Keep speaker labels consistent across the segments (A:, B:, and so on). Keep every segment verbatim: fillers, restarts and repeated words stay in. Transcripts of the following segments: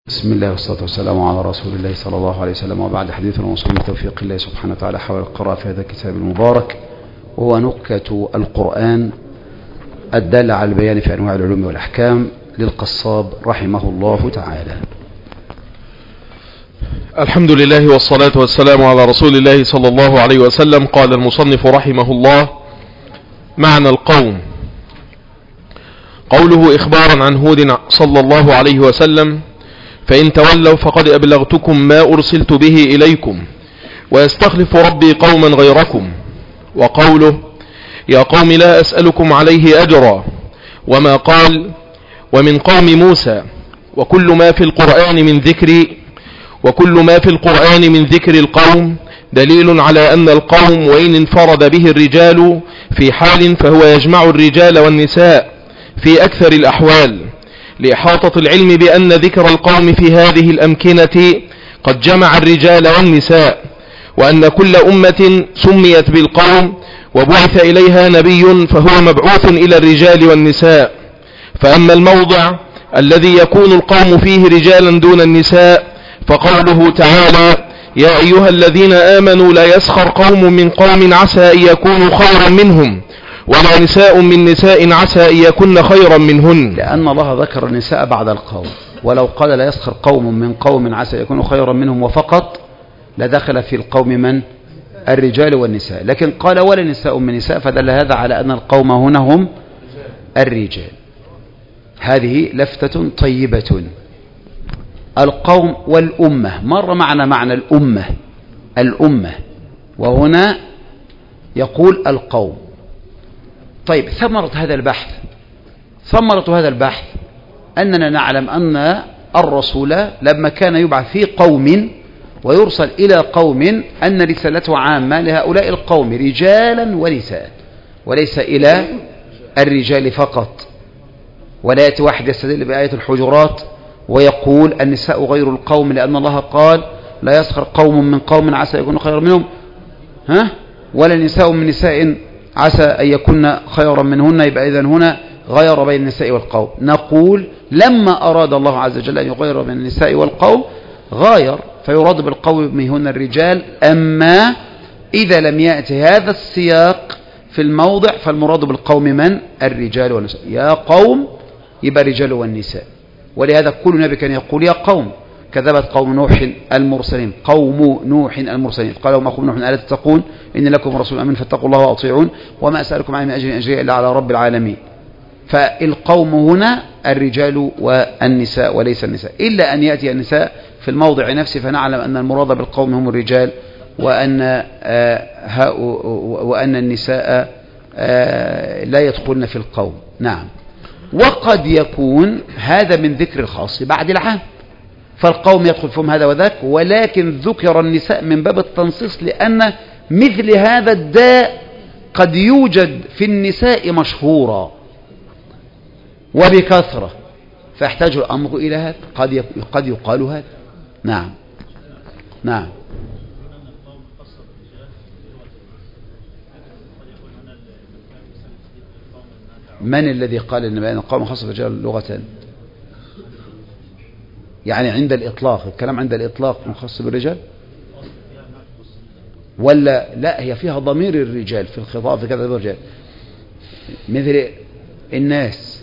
A: بسم الله والصلاة والسلام على رسول الله صلى الله عليه وسلم، وبعد حديثنا وصول توفيق الله سبحانه وتعالى حول القراءة في هذا الكتاب المبارك، وهو نكتة القرآن الدالة على البيان في أنواع العلوم والأحكام للقصاب رحمه الله تعالى.
B: الحمد لله والصلاة والسلام على رسول الله صلى الله عليه وسلم. قال المصنف رحمه الله: معنى القوم. قوله إخبارا عن هود صلى الله عليه وسلم: فإن تولوا فقد أبلغتكم ما أرسلت به إليكم ويستخلف ربي قوما غيركم. وقوله: يا قوم لا أسألكم عليه أجرا. وما قال: ومن قوم موسى. وكل ما في القرآن من ذكر وكل ما في القرآن من ذكر القوم دليل على أن القوم وإن انفرد به الرجال في حال فهو يجمع الرجال والنساء في أكثر الأحوال، لإحاطة العلم بأن ذكر القوم في هذه الأمكنة قد جمع الرجال والنساء، وأن كل أمة سميت بالقوم وبعث إليها نبي فهو مبعوث إلى الرجال والنساء. فأما الموضع الذي يكون القوم فيه رجالا دون النساء فقوله تعالى: يا أيها الذين آمنوا لا يسخر قوم من قوم عسى أن يكونوا خيرا منهم ولا نساء من نساء عسى أن يكن خيرا منهن،
A: لأن الله ذكر النساء بعد القوم، ولو قال لا يسخر قوم من قوم عسى أن يكونوا خيرا منهم وفقط لدخل في القوم من الرجال والنساء، لكن قال ولا نساء من نساء، فدل هذا على أن القوم هنا هم الرجال. هذه لفتة طيبة. القوم والأمة، مر معنا معنى الأمة الأمة وهنا يقول القوم. طيب، ثمرة هذا البحث ثمرة هذا البحث أننا نعلم أن الرسول لما كان يبعث في قوم ويرسل إلى قوم أن رسالته عامة لهؤلاء القوم رجالا ونساء، وليس إلى الرجال فقط. ولا يأتي واحد يستدل بآية الحجرات ويقول النساء غير القوم، لأن الله قال لا يسخر قوم من قوم عسى يكون خيرا منهم ها ولا نساء من نساء عسى أن يكون خيرا منهن. يبقى إذن هنا غير بين النساء والقوم. نقول لما أراد الله عز وجل أن يغير بين النساء والقوم غاير، فيراد بالقوم منهن الرجال. أما إذا لم يأتي هذا السياق في الموضع فالمراد بالقوم من الرجال والنساء. يا قوم يبقى الرجال والنساء، ولهذا كل نبي كان يقول يا قوم. كذبت قوم نوح المرسلين، قوم نوح المرسلين قال لهم أخوهم نوح ألا تتقون إن لكم رسول أمين فاتقوا الله وأطيعون وما أسألكم عليه من أجر أجري إلا على رب العالمين. فالقوم هنا الرجال والنساء وليس النساء، إلا أن يأتي النساء في الموضع نفسه فنعلم أن المراد بالقوم هم الرجال، وأن وأن النساء لا يدخلن في القوم. نعم. وقد يكون هذا من ذكر الخاص بعد العام، فالقوم يدخل فيهم هذا وذاك، ولكن ذكر النساء من باب التنصيص لأن مثل هذا الداء قد يوجد في النساء مشهورا وبكثرة، فيحتاج الأمر إلى هذا. قد قد يقال هذا. نعم نعم من الذي قال ان بين القوم خاصة بالرجال لغة؟ يعني عند الإطلاق، الكلام عند الإطلاق خاص بالرجال ولا لا؟ هي فيها ضمير الرجال في الخطاب في كذا الرجال مثل الناس.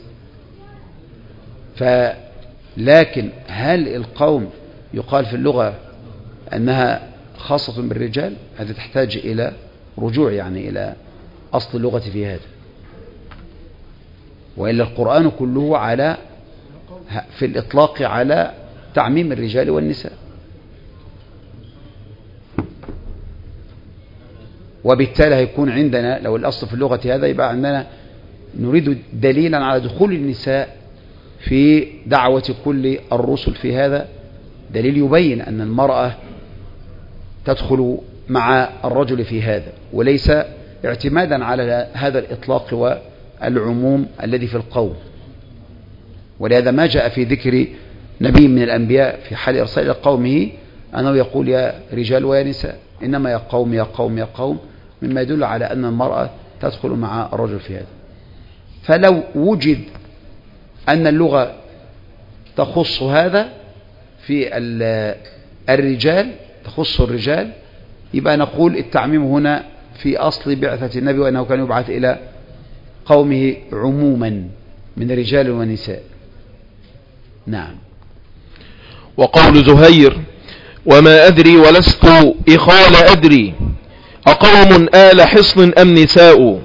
A: فلكن هل القوم يقال في اللغة أنها خاصة بالرجال؟ هذا تحتاج إلى رجوع يعني إلى أصل اللغة في هذا، وإلا القرآن كله على في الإطلاق على تعميم الرجال والنساء. وبالتالي هيكون عندنا لو الأصل في اللغة هذا يبقى عندنا نريد دليلا على دخول النساء في دعوة كل الرسل في هذا، دليل يبين أن المرأة تدخل مع الرجل في هذا، وليس اعتمادا على هذا الإطلاق والعموم الذي في القول. ولهذا ما جاء في ذكر نبي من الأنبياء في حال إرسال إلى قومه أنه يقول يا رجال ويا نساء، إنما يا قوم يا قوم يا قوم، مما يدل على أن المرأة تدخل مع الرجل في هذا. فلو وجد أن اللغة تخص هذا في الرجال تخص الرجال، يبقى نقول التعميم هنا في أصل بعثة النبي وأنه كان يبعث إلى قومه عموما من رجال ونساء. نعم.
B: وقول زهير وما أدري ولست إخال أدري أقوم آل حصن أم نساء.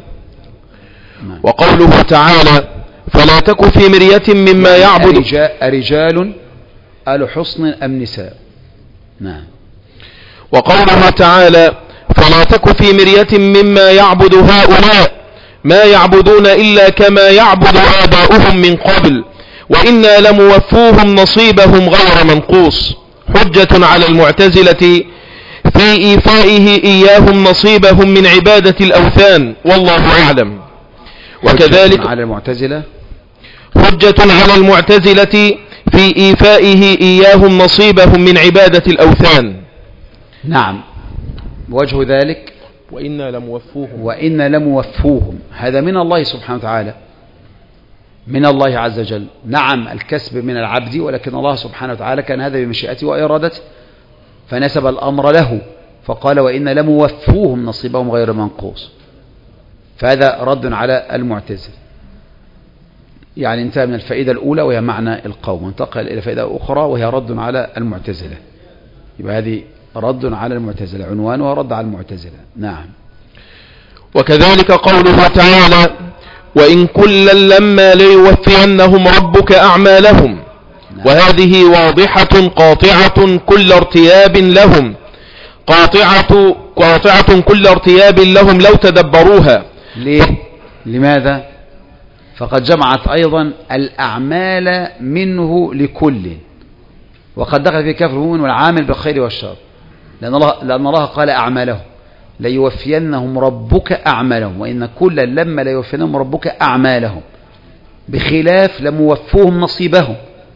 B: وقوله تعالى فلا تك في مرية مما يعبد
A: رجال آل حصن أم نساء. نعم.
B: وقوله تعالى فلا تك في مرية مما يعبد هؤلاء ما يعبدون إلا كما يعبد آباؤهم من قبل وإنا لموفوهم نصيبهم غير منقوص. حجة على المعتزلة في إيفائه إياهم نصيبهم من عبادة الأوثان والله أعلم. وكذلك
A: على المعتزلة
B: حجة على المعتزلة في إيفائه إياهم نصيبهم من عبادة الأوثان.
A: نعم. وجه ذلك
B: وإنا لموفوهم
A: وإنا لموفوهم هذا من الله سبحانه وتعالى، من الله عز وجل. نعم الكسب من العبد، ولكن الله سبحانه وتعالى كان هذا بمشيئته وإرادته فنسب الأمر له فقال وإنا لموفوهم نصيبهم غير منقوص. فهذا رد على المعتزلة. يعني انتهى من الفائدة الأولى وهي معنى القوم، وانتقل إلى فائدة أخرى وهي رد على المعتزلة. يبقى هذه رد على المعتزلة عنوان ورد على المعتزلة. نعم.
B: وكذلك قوله تعالى وإن كلا لما ليوفينهم ربك أعمالهم. نعم. وهذه واضحة قاطعة كل ارتياب لهم قاطعة, قاطعة كل ارتياب لهم لو تدبروها.
A: ليه؟ لماذا؟ فقد جمعت أيضا الأعمال منه لكل، وقد دخل في كفر المؤمن والعامل بالخير والشر، لأن الله, لأن الله قال أعمالهم ليوفينهم ربك أعمالهم وإن كلا لما ليوفينهم ربك أعمالهم، بخلاف لموفوهم نصيبهم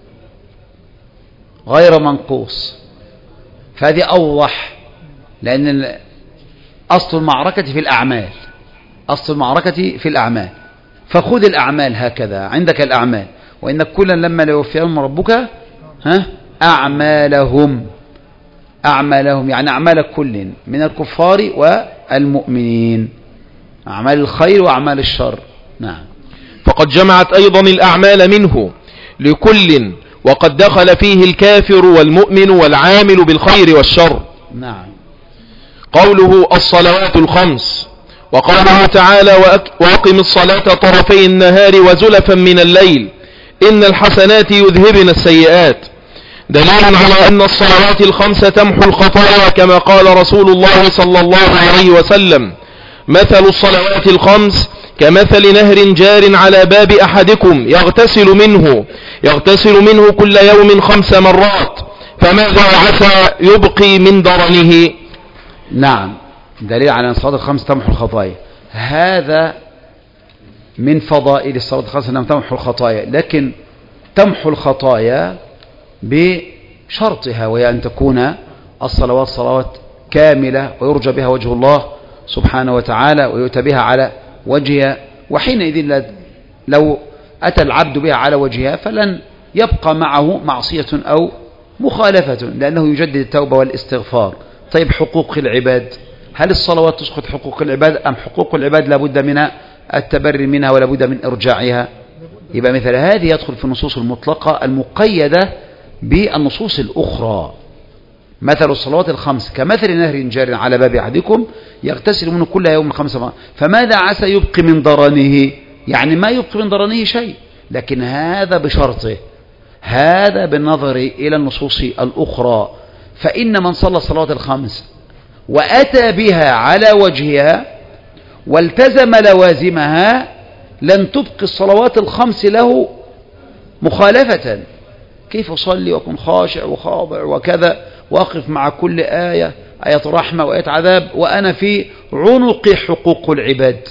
A: غير منقوص. فهذه أوضح، لأن أصل المعركة في الأعمال، أصل المعركة في الأعمال. فخذ الأعمال هكذا، عندك الأعمال وإن كلا لما ليوفينهم ربك ها أعمالهم أعمالهم يعني أعمال كل من الكفار والمؤمنين، أعمال الخير وأعمال الشر. نعم.
B: فقد جمعت أيضا الأعمال منه لكل، وقد دخل فيه الكافر والمؤمن والعامل بالخير والشر.
A: نعم.
B: قوله الصلوات الخمس. وقوله تعالى وأقم الصلاة طرفي النهار وزلفا من الليل إن الحسنات يذهبن السيئات، دليل على أن الصلوات الخمس تمحو الخطايا كما قال رسول الله صلى الله عليه وسلم مثل الصلوات الخمس كمثل نهر جار على باب أحدكم يغتسل منه يغتسل منه كل يوم خمس مرات فماذا عسى يبقي من درنه.
A: نعم. دليل على أن الصلاة الخمس تمحو الخطايا. هذا من فضائل الصلاة الخمس أنها تمحو الخطايا، لكن تمحو الخطايا بشرطها، وهي أن تكون الصلوات صلوات كاملة ويرجى بها وجه الله سبحانه وتعالى ويؤتى بها على وجهها، وحينئذ لو أتى العبد بها على وجهها فلن يبقى معه معصية أو مخالفة، لأنه يجدد التوبة والاستغفار. طيب حقوق العباد، هل الصلوات تسقط حقوق العباد أم حقوق العباد لابد من التبري منها ولابد من إرجاعها؟ يبقى مثل هذه يدخل في النصوص المطلقة المقيدة بالنصوص الأخرى. مثل الصلوات الخمس كمثل نهر جار على باب أحدكم يغتسل منه كل يوم خمس مرات فماذا عسى يبقي من درنه، يعني ما يبقي من درنه شيء، لكن هذا بشرطه، هذا بالنظر إلى النصوص الأخرى. فإن من صلى الصلوات الخمس وأتى بها على وجهها والتزم لوازمها لن تبقي الصلوات الخمس له مخالفة. كيف أصلي وأكون خاشع وخاضع وكذا وأقف مع كل آية آية رحمة وآية عذاب وأنا في عنق حقوق العباد؟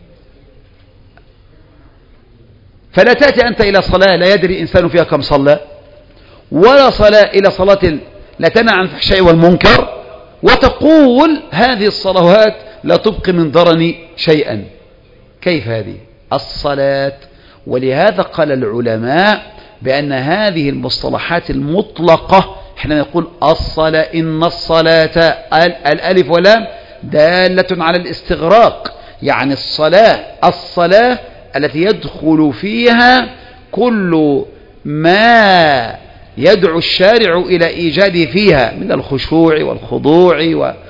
A: فلا تأتي أنت إلى صلاة لا يدري إنسان فيها كم صلى، ولا صلاة إلى صلاة لا تنهى عن الفحشاء والمنكر وتقول هذه الصلوات لا تبقي من درني شيئا. كيف هذه الصلاة؟ ولهذا قال العلماء بأن هذه المصطلحات المطلقة احنا نقول الصلاة، إن الصلاة الألف واللام دالة على الاستغراق، يعني الصلاة الصلاة التي يدخل فيها كل ما يدعو الشارع إلى إيجاد فيها من الخشوع والخضوع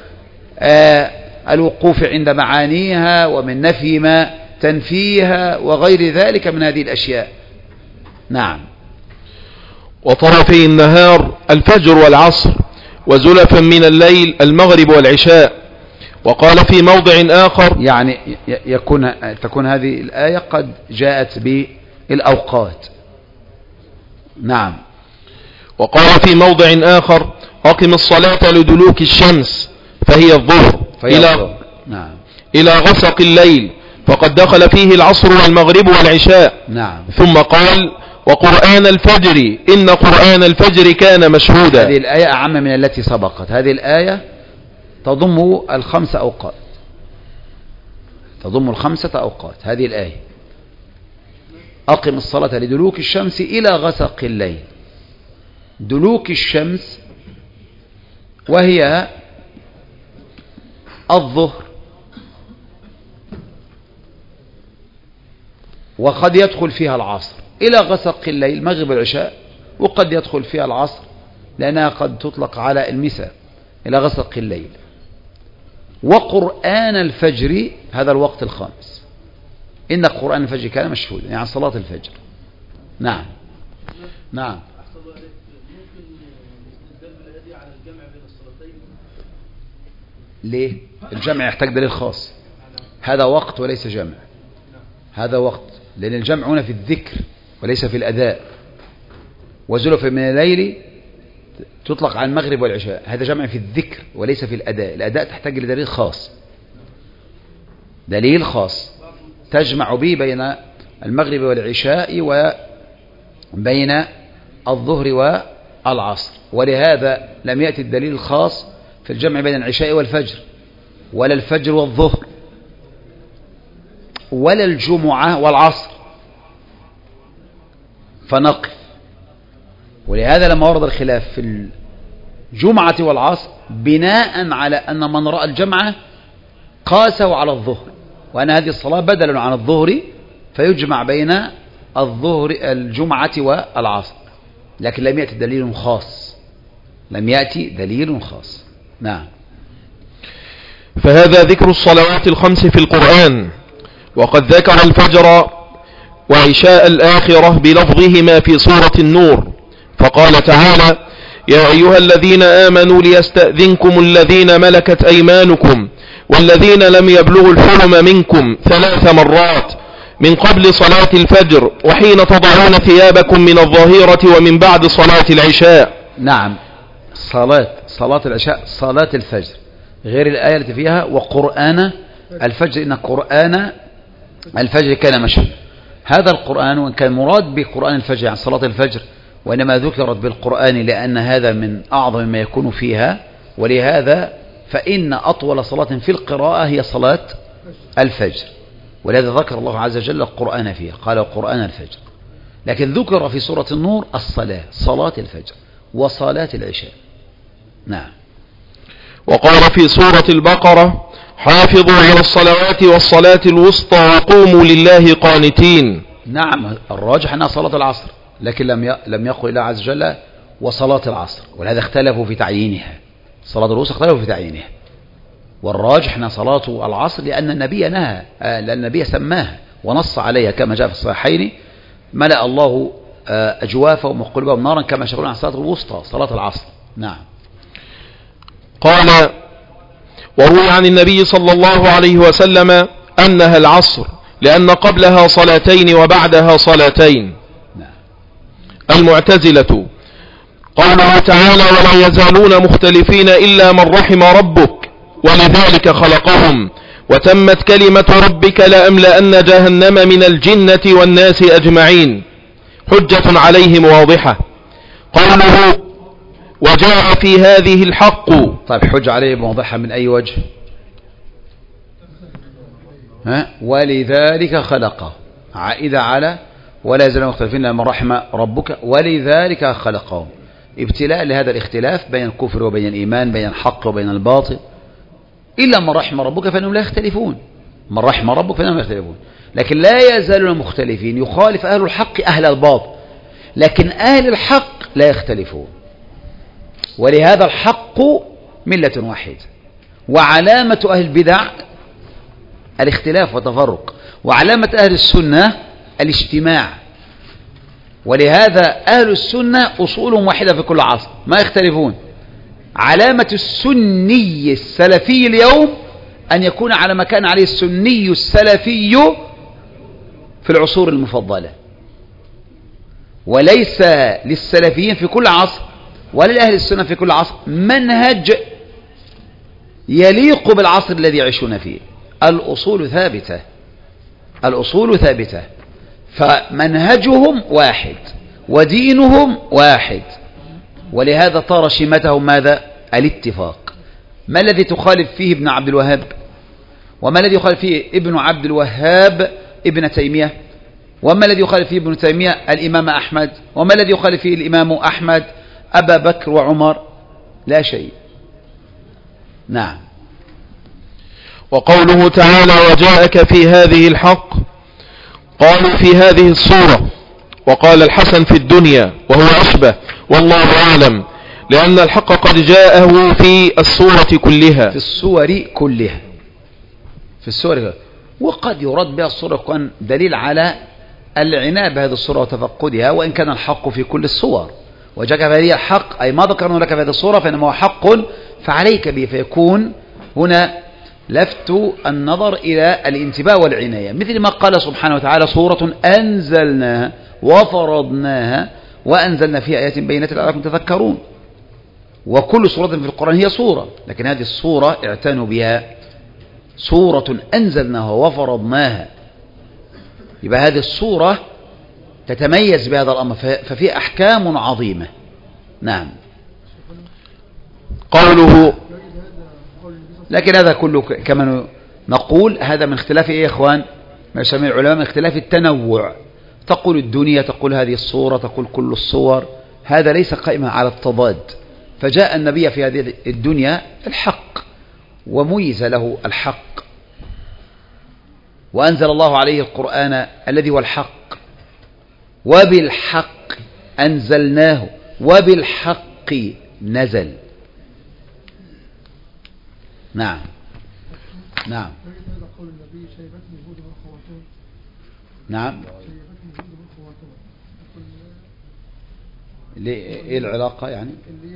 A: والوقوف عند معانيها ومن نفي ما تنفيها وغير ذلك من هذه الأشياء. نعم.
B: وطرفي النهار الفجر والعصر، وزلفا من الليل المغرب والعشاء. وقال في موضع آخر،
A: يعني يكون تكون هذه الآية قد جاءت بالأوقات. نعم.
B: وقال في موضع آخر أقم الصلاة لدلوك الشمس فهي الظهر إلى,
A: الظهر. نعم.
B: إلى غسق الليل، فقد دخل فيه العصر والمغرب والعشاء.
A: نعم.
B: ثم قال وقرآن الفجر إن قرآن الفجر كان مشهودا.
A: هذه الآية أعم من التي سبقت. هذه الآية تضم الخمس أوقات، تضم الخمسة أوقات. هذه الآية أقم الصلاة لدلوك الشمس إلى غسق الليل. دلوك الشمس وهي الظهر، وقد يدخل فيها العصر، إلى غسق الليل المغرب والعشاء، وقد يدخل فيها العصر لأنها قد تطلق على المساء إلى غسق الليل. وقرآن الفجر هذا الوقت الخامس، إن قرآن الفجر كان مشهودا، يعني صلاة الفجر. نعم. نعم. ليه؟ الجمع يحتاج دليل خاص. هذا وقت وليس جمع، هذا وقت، لأن الجمع هنا في الذكر وليس في الأداء. وزلف من الليل تطلق على المغرب والعشاء، هذا جمع في الذكر وليس في الأداء. الأداء تحتاج لدليل خاص، دليل خاص تجمع به بين المغرب والعشاء وبين الظهر والعصر. ولهذا لم يأتي الدليل الخاص في الجمع بين العشاء والفجر، ولا الفجر والظهر، ولا الجمعة والعصر، فنقف. ولهذا لما ورد الخلاف في الجمعة والعصر بناء على أن من رأى الجمعة قاسوا على الظهر، وأن هذه الصلاة بدل عن الظهر، فيجمع بين الظهر الجمعة والعصر. لكن لم يأتي دليل خاص، لم يأتي دليل خاص. نعم.
B: فهذا ذكر الصلوات الخمس في القرآن، وقد ذكر الفجر وعشاء الآخرة بلفظهما في سورة النور، فقال تعالى يا أيها الذين آمنوا ليستأذنكم الذين ملكت أيمانكم والذين لم يبلغوا الحلم منكم ثلاث مرات من قبل صلاة الفجر وحين تضعون ثيابكم من الظهيرة ومن بعد صلاة العشاء.
A: نعم. صلاة صلاة العشاء صلاة الفجر، غير الآية التي فيها وقرآن الفجر إن قرآن الفجر كان مشهودا. هذا القرآن وإن كان مراد بقرآن الفجر يعني صلاة الفجر، وإنما ذكرت بالقرآن لأن هذا من أعظم ما يكون فيها، ولهذا فإن أطول صلاة في القراءة هي صلاة الفجر، ولهذا ذكر الله عز وجل القرآن فيها، قال قرآن الفجر. لكن ذكر في سورة النور الصلاة، صلاة الفجر وصلاة العشاء. نعم.
B: وقال في سورة البقرة حافظوا على الصلوات والصلاة الوسطى وقوموا لله قانتين.
A: نعم. الراجح أنها صلاة العصر، لكن لم لم يقل الله عز وجل وصلاة العصر، ولهذا اختلفوا في تعيينها. صلاة الوسطى اختلفوا في تعيينها، والراجح أنها صلاة العصر لأن النبي نهى، لأن النبي سماها ونص عليها كما جاء في الصحيحين ملأ الله أجوافهم وقلوبهم نارا كما شغلون عن صلاة الوسطى صلاة العصر. نعم.
B: قال وروي عن النبي صلى الله عليه وسلم أنها العصر لأن قبلها صلاتين وبعدها صلاتين.
A: نعم.
B: المعتزلة قوله تعالى ولا يزالون مختلفين إلا من رحم ربك ولذلك خلقهم وتمت كلمة ربك لأملأن جهنم من الجنة والناس أجمعين، حجة عليهم واضحة. قوله وجاء في هذه الحق.
A: طيب حجة عليهم واضحة من أي وجه؟ ها؟ ولذلك خلقه، عائدة على ولا يزالون مختلفين إلا من رحم ربك ولذلك خلقهم. ابتلاء لهذا الاختلاف بين الكفر وبين الإيمان، بين الحق وبين الباطل، إلا من رحم ربك فإنهم لا يختلفون. من رحم ربك فإنهم لا يختلفون، لكن لا يزالون مختلفين، يخالف أهل الحق أهل الباطل، لكن أهل الحق لا يختلفون. ولهذا الحق ملة واحدة، وعلامة أهل البدع الاختلاف والتفرق، وعلامة أهل السنة الاجتماع. ولهذا أهل السنة أصولهم واحدة في كل عصر ما يختلفون. علامة السني السلفي اليوم أن يكون على ما كان عليه السني السلفي في العصور المفضلة، وليس للسلفيين في كل عصر ولا لأهل السنة في كل عصر منهج يليق بالعصر الذي يعيشون فيه. الأصول ثابتة، الأصول ثابتة، فمنهجهم واحد ودينهم واحد، ولهذا طار شيمتهم ماذا؟ الاتفاق. ما الذي تخالف فيه ابن عبد الوهاب؟ وما الذي يخالف فيه ابن عبد الوهاب ابن تيمية؟ وما الذي يخالف فيه ابن تيمية الإمام أحمد؟ وما الذي يخالف فيه الإمام أحمد أبا بكر وعمر؟ لا شيء. نعم.
B: وقوله تعالى وجاءك في هذه الحق، قالوا في هذه الصورة، وقال الحسن في الدنيا وهو أشبه والله أعلم، لأن الحق قد جاءه في الصورة كلها،
A: في الصور كلها، في الصور كلها. وقد يرد بها الصورة كان دليل على العناية بهذه الصورة وتفقدها، وإن كان الحق في كل الصور. وجاءك في هذه الحق أي ما ذكرنا لك في هذه الصورة فإنما هو حق فعليك به، فيكون هنا لفت النظر إلى الانتباه والعناية، مثل ما قال سبحانه وتعالى صورة أنزلناها وفرضناها وأنزلنا فيها آيات بينات لعلكم تذكرون. وكل صورة في القرآن هي صورة، لكن هذه الصورة اعتنوا بها، صورة أنزلناها وفرضناها، يبقى هذه الصورة تتميز بهذا الأمر، ففي أحكام عظيمة. نعم.
B: قوله
A: لكن هذا كله كما نقول هذا من اختلاف إيه يا إخوان؟ ما يسمى العلماء من اختلاف التنوع. تقول الدنيا، تقول هذه الصورة، تقول كل الصور، هذا ليس قائما على التضاد. فجاء النبي في هذه الدنيا الحق وميز له الحق، وأنزل الله عليه القرآن الذي هو الحق، وبالحق أنزلناه وبالحق نزل. نعم. نعم. نعم. ايه العلاقة يعني؟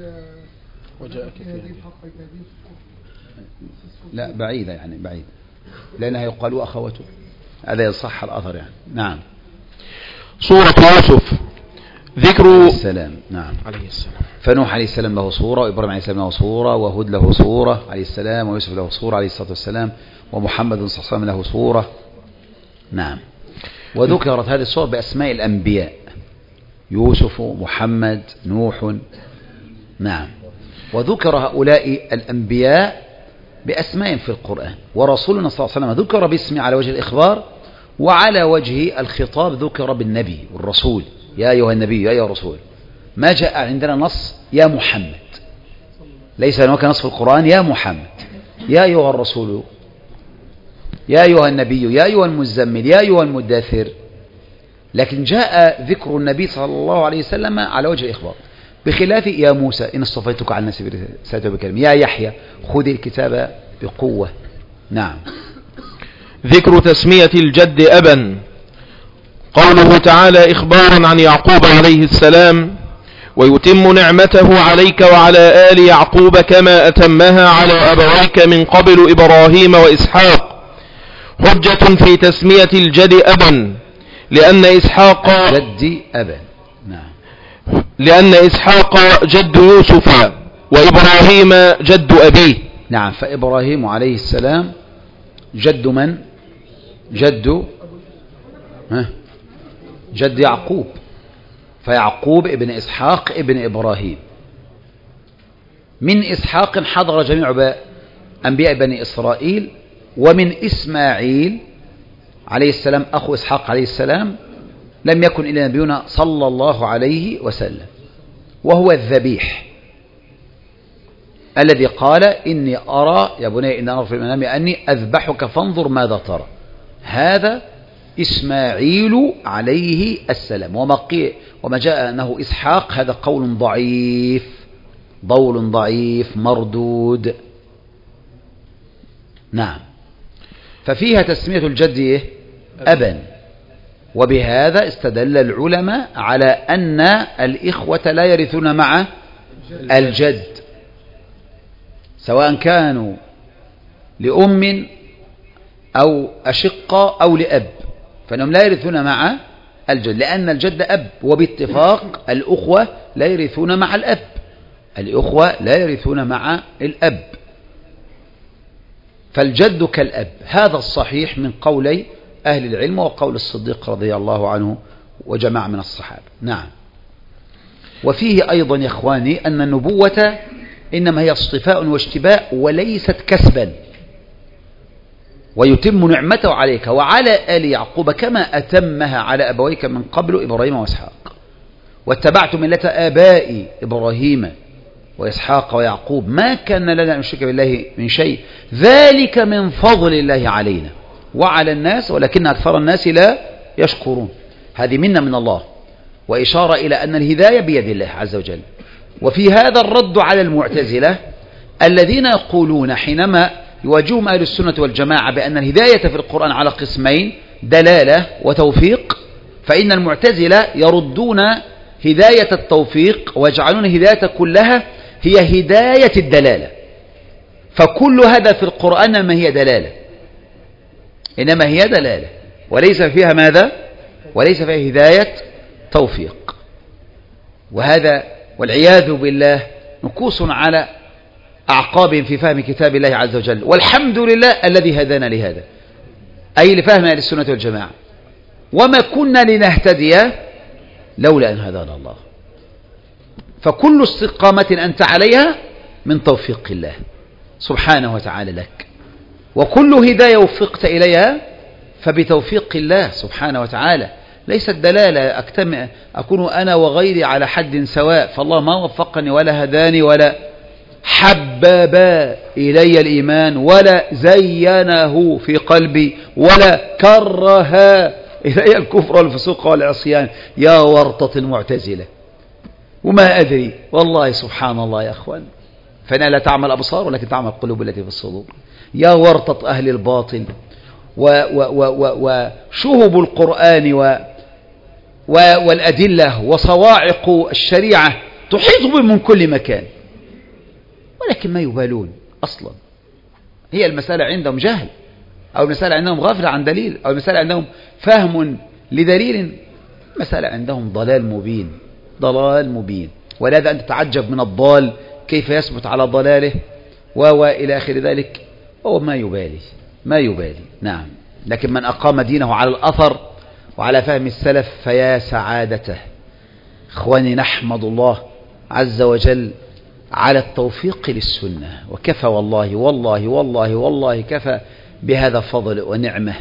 A: لا بعيدة يعني، بعيدة، لأنها يقال أخوته، هذا يصح الأثر يعني. نعم.
B: سورة يوسف ذكر
A: السلام. نعم.
B: عليه السلام.
A: فنوح عليه السلام له صورة، وإبراهيم عليه السلام له صورة، وهود له صورة عليه السلام، ويوسف له صورة عليه الصلاة والسلام، ومحمد صلى الله عليه وسلم له صورة. نعم. وذكرت هذه الصور بأسماء الأنبياء، يوسف، محمد، نوح. نعم. وذكر هؤلاء الأنبياء بأسماء في القرآن، ورسولنا صلى الله عليه وسلم ذكر باسمه على وجه الإخبار، وعلى وجه الخطاب ذكر بالنبي والرسول، يا أيها النبي يا أيها الرسول. ما جاء عندنا نص يا محمد، ليس هناك نص في القرآن يا محمد، يا أيها الرسول، يا أيها النبي، يا أيها المزمل، يا أيها المدثر. لكن جاء ذكر النبي صلى الله عليه وسلم على وجه الإخبار، بخلاف يا موسى إن اصطفيتك على الناس برسالتي وبكلمتي، يا يحيى خذ الكتاب بقوة. نعم.
B: ذكر تسمية الجد أبا، قوله تعالى إخبارا عن يعقوب عليه السلام ويتم نعمته عليك وعلى آل يعقوب كما أتمها على أبويك من قبل إبراهيم وإسحاق، حجة في تسمية الجد أبا لأن إسحاق
A: جد أبا. نعم.
B: لأن إسحاق جد يوسف وإبراهيم جد أبيه.
A: نعم. فإبراهيم عليه السلام جد من؟ جد ها؟ جد يعقوب، فيعقوب ابن إسحاق ابن إبراهيم. من إسحاق حضر جميع أنبياء بني إسرائيل، ومن إسماعيل عليه السلام أخو إسحاق عليه السلام لم يكن إلا نبينا صلى الله عليه وسلم. وهو الذبيح الذي قال إني أرى يا بني إن أرى في المنام أني أذبحك فانظر ماذا ترى. هذا إسماعيل عليه السلام. وما, وما جاء أنه إسحاق هذا قول ضعيف، قول ضعيف مردود. نعم. ففيها تسمية الجد أبا، وبهذا استدل العلماء على أن الإخوة لا يرثون مع الجد سواء كانوا لأم أو أشقة أو لأب، فإنهم لا يرثون مع الجد لأن الجد أب، وباتفاق الأخوة لا يرثون مع الأب، الأخوة لا يرثون مع الأب، فالجد كالأب. هذا الصحيح من قولي أهل العلم وقول الصديق رضي الله عنه وجماعة من الصحابة. نعم. وفيه أيضا يا إخواني أن النبوة إنما هي اصطفاء واشتباء وليست كسبا، ويتم نعمته عليك وعلى آل يعقوب كما أتمها على أبويك من قبل إبراهيم وإسحاق، واتبعت ملة آبائي إبراهيم وإسحاق ويعقوب ما كان لنا أن نشرك بالله من شيء ذلك من فضل الله علينا وعلى الناس ولكن أكثر الناس لا يشكرون. هذه منة من الله، وإشارة إلى أن الهداية بيد الله عز وجل. وفي هذا الرد على المعتزلة الذين يقولون حينما يواجههم أهل السنة والجماعة بأن الهداية في القرآن على قسمين دلالة وتوفيق، فإن المعتزلة يردون هداية التوفيق ويجعلون الهداية كلها هي هداية الدلالة، فكل هذا في القرآن ما هي دلالة، إنما هي دلالة وليس فيها ماذا؟ وليس فيها هداية توفيق. وهذا والعياذ بالله نكوص على أعقاب في فهم كتاب الله عز وجل، والحمد لله الذي هدانا لهذا، أي لفهم أهل السنة والجماعة، وما كنا لنهتدي لولا أن هدانا الله. فكل استقامة أنت عليها من توفيق الله سبحانه وتعالى لك، وكل هداية وفقت إليها فبتوفيق الله سبحانه وتعالى، ليست دلالة أكتم أكون أنا وغيري على حد سواء، فالله ما وفقني ولا هداني ولا حبب إلي الإيمان ولا زينه في قلبي ولا كره إلي الكفر والفسوق والعصيان. يا ورطة المعتزلة، وما أدري والله سبحان الله يا أخوان، فإنها لا تعمل أبصار ولكن تعمل القلوب التي في الصدور. يا ورطة أهل الباطل وشهب القرآن و والأدلة وصواعق الشريعة تحيط بهم من كل مكان، ولكن ما يبالون أصلا. هي المسألة عندهم جهل، أو المسألة عندهم غفلة عن دليل، أو المسألة عندهم فهم لدليل، مسألة عندهم ضلال مبين، ضلال مبين. ولهذا أنت تتعجب من الضال كيف يثبت على ضلاله وإلى آخر ذلك، هو ما يبالي ما يبالي. نعم. لكن من أقام دينه على الأثر وعلى فهم السلف فيا سعادته. إخواني، نحمد الله عز وجل على التوفيق للسنة، وكفى والله والله والله والله كفى بهذا فضل ونعمة.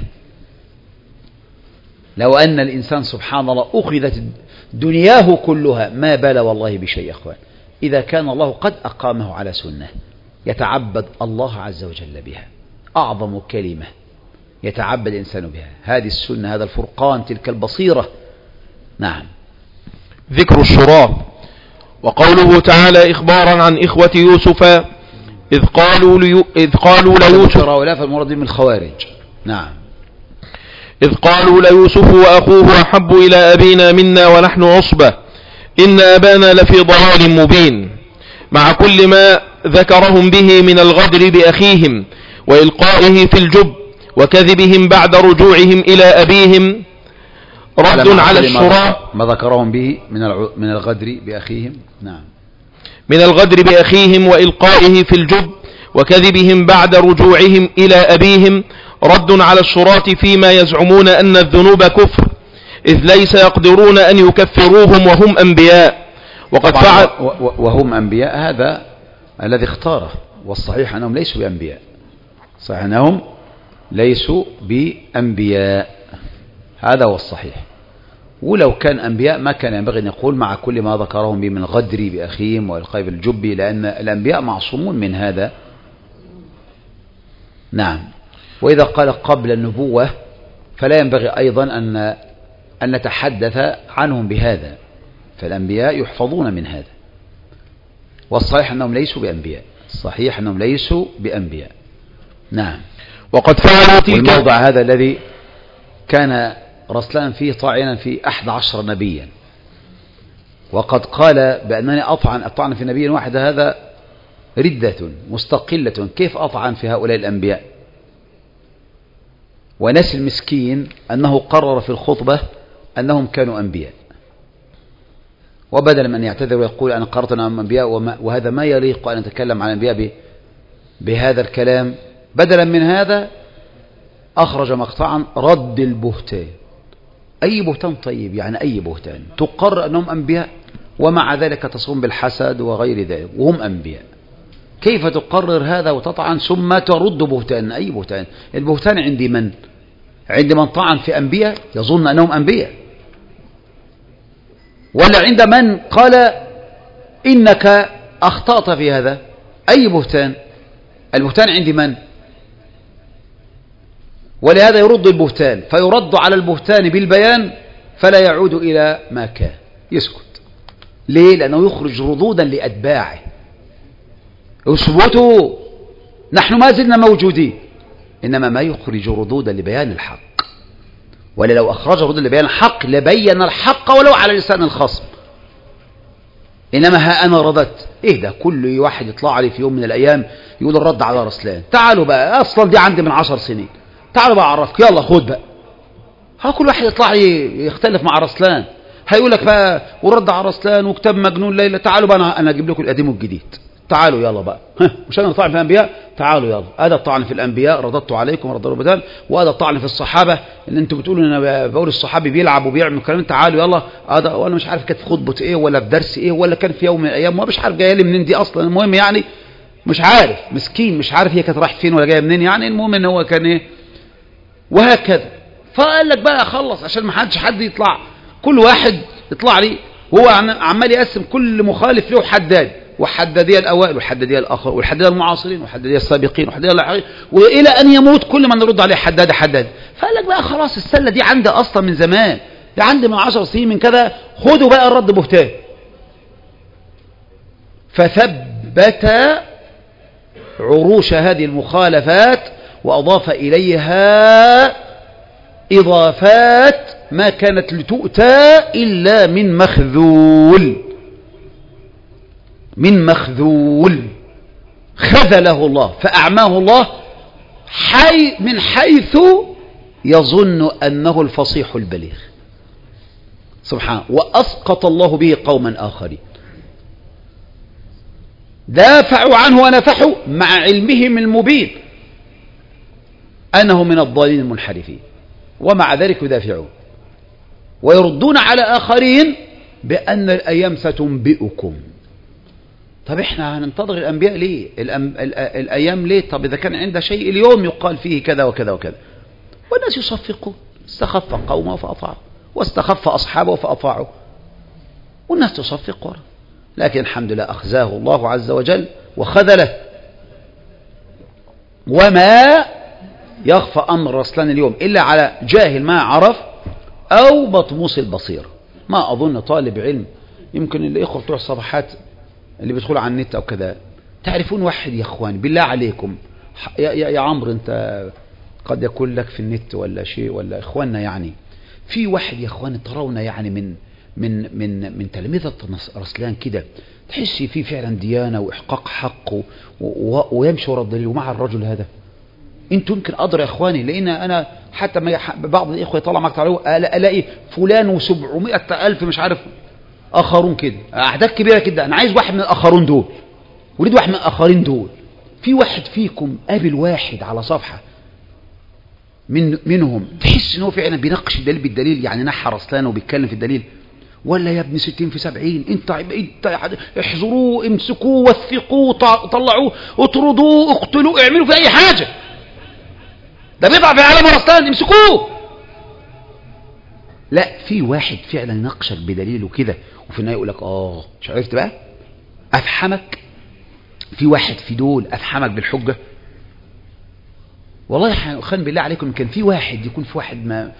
A: لو أن الإنسان سبحان الله أخذت دنياه كلها ما بال والله بشيء. أخوان، إذا كان الله قد أقامه على سنة يتعبد الله عز وجل بها، أعظم كلمة يتعبد الإنسان بها هذه السنة، هذا الفرقان، تلك البصيرة. نعم.
B: ذكر الشراء. وقوله تعالى إخبارا عن إخوة يوسف إذ قالوا ليو إذ قالوا ليوسف،
A: فالمراد من الخوارج. نعم.
B: إذ قالوا ليوسف وأخوه أحب إلى أبينا منا ونحن عصبة إن أبانا لفي ضلال مبين، مع كل ما ذكرهم به من الغدر بأخيهم وإلقائه في الجب وكذبهم بعد رجوعهم إلى أبيهم، رد على الشراء.
A: ما ذكرهم به من من الغدر بأخيهم. نعم.
B: من الغدر بأخيهم وإلقائه في الجب وكذبهم بعد رجوعهم إلى أبيهم، رد على الشراة فيما يزعمون أن الذنوب كفر، إذ ليس يقدرون أن يكفروهم وهم أنبياء. وقد فعل
A: وهم أنبياء، هذا الذي اختاره، والصحيح أنهم ليسوا بأنبياء، صحيح أنهم ليسوا بأنبياء، هذا هو الصحيح. ولو كان أنبياء ما كان ينبغي أن يقول مع كل ما ذكرهم به من غدر بأخيهم والقيب الجبي، لأن الأنبياء معصومون من هذا. نعم. وإذا قال قبل النبوة فلا ينبغي أيضا أن أن نتحدث عنهم بهذا، فالأنبياء يحفظون من هذا، والصحيح أنهم ليسوا بأنبياء، الصحيح أنهم ليسوا بأنبياء. نعم.
B: وقد فعلوا تلك.
A: والموضع هذا الذي كان رسلان فيه طاعنا في أحد عشر نبيا، وقد قال بأنني أطعن أطعن في نبي واحد، هذا ردة مستقلة. كيف أطعن في هؤلاء الأنبياء؟ ونسي المسكين أنه قرر في الخطبة أنهم كانوا أنبياء، وبدل من يعتذر ويقول أنا قررت أنهم أنبياء وهذا ما يليق أن نتكلم عن الأنبياء بهذا الكلام، بدلا من هذا أخرج مقطعا رد البهتان. أي بهتان؟ طيب يعني أي بهتان؟ تقرر أنهم أنبياء ومع ذلك تصوم بالحسد وغير ذلك وهم أنبياء. كيف تقرر هذا وتطعن ثم ترد بهتان؟ أي بهتان؟ البهتان عند من؟ عند من طعن في أنبياء يظن أنهم أنبياء، ولا عند من قال إنك أخطأت في هذا؟ أي بهتان؟ البهتان عند من؟ ولهذا يرد البهتان، فيرد على البهتان بالبيان فلا يعود إلى ما كان، يسكت. ليه؟ لأنه يخرج ردودا لأتباعه. اثبتوا نحن ما زلنا موجودين، إنما ما يخرج ردودا لبيان الحق. ولا لو أخرج ردودا لبيان الحق لبين الحق ولو على لسان الخصم. إنما ها أنا رددت. إيه ده؟ كل واحد يطلع لي في يوم من الأيام يقول الرد على رسلان. تعالوا بقى، أصلا دي عندي من عشر سنين، تعالوا بقى أعرفك، يلا خد بقى. ها كل واحد يطلع لي يختلف مع رسلان، هيقول لك بقى ورد على رسلان وكتاب مجنون ليلى. تعالوا بقى أنا, أنا أجيب لكم القديم والجديد، تعالوا يلا بقى. مش أنا طعن في الأنبياء؟ تعالوا يلا. هذا الطعن في الأنبياء رددت عليكم ورد البدان، وهذا الطعن في الصحابة إن أنتم بتقولوا إن أنا بقول الصحابي بيلعب وبيعمل كلام. تعالوا يلا. هذا وأنا مش عارف كانت في خطبة إيه ولا في درس إيه ولا كان في يوم من الأيام، ومش عارف جاية لي منين دي أصلا. المهم يعني مش عارف، مسكين مش عارف هي كانت رايحة فين ولا جاية منين يعني. المهم إن هو كان إيه وهكذا. فقال لك بقى خلص عشان ما حدش حد يطلع، كل واحد يطلع لي وهو عمال يقسم كل مخالف له حداد، وحدادية الأوائل وحدادية الآخر والحدادية المعاصرين وحدادية السابقين وحدادية اللاحقين، وإلى أن يموت كل من نرد عليه حداد حداد. فقال لك بقى خلاص السلة دي عندي أصلا من زمان، دي عندي من عشر سنين من كذا، خدوا بقى الرد بهتان. فثبت عروش هذه المخالفات وأضاف إليها إضافات ما كانت لتؤتى إلا من مخذول، من مخذول خذله الله فأعماه الله حي من حيث يظن أنه الفصيح البليغ سبحانه، وأسقط الله به قوما آخرين دافعوا عنه ونفحوا مع علمهم المبين أنه من الضالين المنحرفين، ومع ذلك يدافعون ويردون على آخرين بأن الأيام ستنبئكم. طب احنا هننتظر الأنبياء ليه؟ الأم... الأيام ليه؟ طب إذا كان عنده شيء اليوم يقال فيه كذا وكذا وكذا، والناس يصفقون. استخف قومه فأطاعوا واستخف أصحابه فأطاعوا، والناس تصفق ورا. لكن الحمد لله أخزاه الله عز وجل وخذله. وما يخفى أمر رسلان اليوم إلا على جاهل ما عرف أو بطموس البصيرة. ما أظن طالب علم، يمكن الإخوة بتوع الصفحات اللي بيدخلوا على النت أو كذا، تعرفون واحد يا أخوان بالله عليكم، يا, يا, يا عمرو أنت قد يكون لك في النت ولا شيء ولا إخواننا، يعني في واحد يا أخوان ترون يعني من من من من تلاميذ رسلان كده تحسي فيه فعلا ديانة وإحقاق حق ويمشي ورا الدليل ومع الرجل هذا. انتوا يمكن أدرى يا إخواني، لأن أنا حتى ما بعض الإخوة يطلع معك تعالوا ألاقي فلان وسبعمائة ألف مش عارف آخرون كده، أعداد كبيرة كده. أنا عايز واحد من الآخرون دول، وريد واحد من الآخرين دول. في واحد فيكم قابل واحد على صفحة من منهم تحس إنه فعلا بيناقش الدليل بالدليل، يعني نحى رسلان وبيتكلم في الدليل، ولا يا ابن ستين في سبعين انت انت احذروه امسكوه وثقوه طلعوه اطردوه اقتلوه اعملوا في اي حاجة، ده بيضع في عالم رسلان امسكوه. لا، في واحد فعلا يناقشك بدليله كده وفي النهايه يقول لك اه مش عرفت بقى افحمك. في واحد في دول افحمك بالحجه. والله خان بالله عليكم، كان في واحد يكون في واحد ما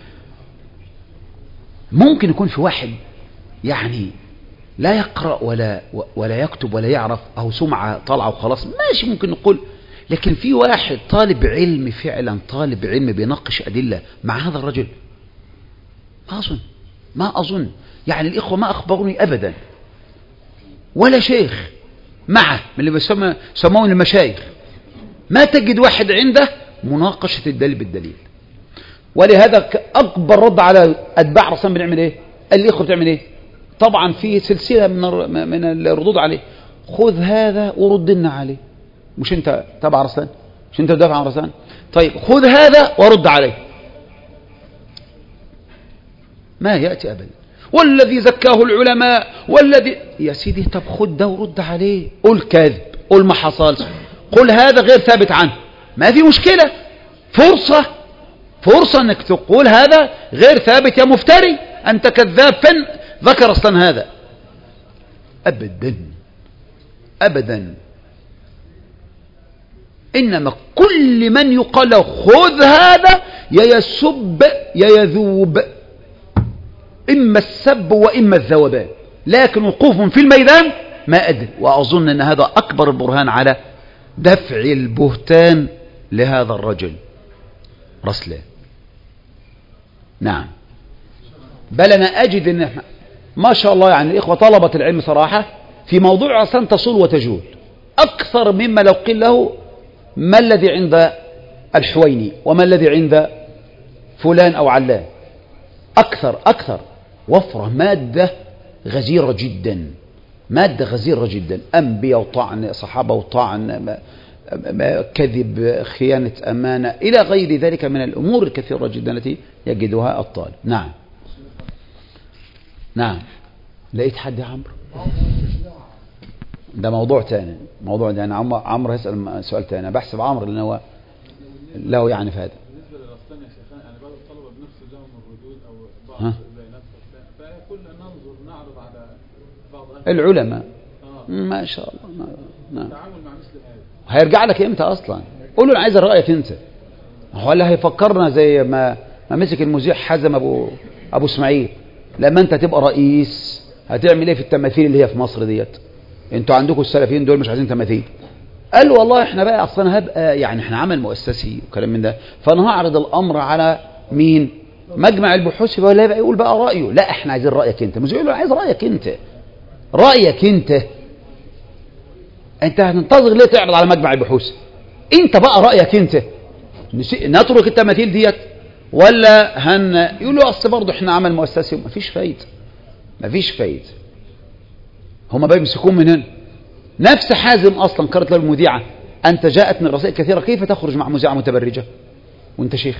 A: ممكن يكون في واحد يعني لا يقرأ ولا ولا يكتب ولا يعرف، أو سمعة طالعة وخلاص ماشي ممكن نقول. لكن في واحد طالب علم فعلا، طالب علم بيناقش أدلة مع هذا الرجل، ما أظن ما أظن يعني الإخوة ما أخبروني أبدا ولا شيخ معه من اللي بيسمى سمون المشايخ، ما تجد واحد عنده مناقشة الدليل بالدليل. ولهذا أكبر رد على أتباع رسام بنعمل إيه؟ الإخوة بتعمل إيه؟ طبعا في سلسلة من من الردود عليه. خذ هذا ورد لنا عليه. مش أنت تبع رسان؟ مش أنت تدافع عن رسان؟ طيب خذ هذا ورد عليه. ما يأتي أبدا. والذي زكاه العلماء والذي يا سيدي، طب خذ ده ورد عليه. قل كاذب، قل ما حصلش، قل هذا غير ثابت عنه، ما في مشكلة. فرصة فرصة أنك تقول هذا غير ثابت يا مفتري، أنت كذاب. فين ذكر أصلا هذا؟ أبدا أبدا. إنما كل من يقال له خذ هذا يا يسب يا يذوب، إما السب وإما الذوبان، لكن وقوف في الميدان ما أدري. وأظن أن هذا أكبر البرهان على دفع البهتان لهذا الرجل رسلان. نعم، بل أنا أجد أن ما شاء الله يعني الإخوة طلبة العلم صراحة في موضوع رسلان تصول وتجول أكثر مما لو قيل له ما الذي عند الحويني وما الذي عند فلان أو علان. أكثر أكثر وفرة، مادة غزيرة جدا، مادة غزيرة جدا، أنبياء وطعن، صحابة وطعن، كذب، خيانة أمانة، إلى غير ذلك من الأمور الكثيرة جدا التي يجدها الطالب. نعم نعم. لقيت حد يا عمرو؟ ده موضوع تاني، موضوع يعني عمرو هيسأل سؤال تاني. بحسب عمرو لأنه هو له يعني في هذا.
C: بالنسبة للأسطان يا شيخان، يعني بعض الطلبة بنفس لهم الردود أو بعض البيانات، فكل ننظر نعرض على بعض
A: العلماء. آه. ما شاء الله. نعم. التعامل مع مثل هذا هيرجع لك امتى اصلا؟ قول له انا عايز رايك انت. هو اللي هيفكرنا زي ما ما مسك المذيع حزم ابو ابو اسماعيل، لما انت تبقى رئيس هتعمل ايه في التماثيل اللي هي في مصر ديت؟ انتوا عندكم السلفيين دول مش عايزين تماثيل. قال له والله احنا بقى اصلا هبقى يعني احنا عمل مؤسسي وكلام من ده، فانا هعرض الامر على مين؟ مجمع البحوث. ولا يبقى يقول بقى رايه؟ لا احنا عايزين رايك انت. مش يقول له عايز رايك انت، رايك انت. انت هتنتظر ليه تعرض على مجمع البحوث؟ انت بقى رايك انت. نترك التماثيل ديت ولا هن يقول له اصل برضه احنا عمل مؤسسي. مفيش فايده، مفيش فايده. هما بقى يمسكون من هنا. نفس حازم اصلا قالت له المذيعه انت جاءتني رسائل كثيره، كيف تخرج مع مذيعه متبرجه وانت شيخ؟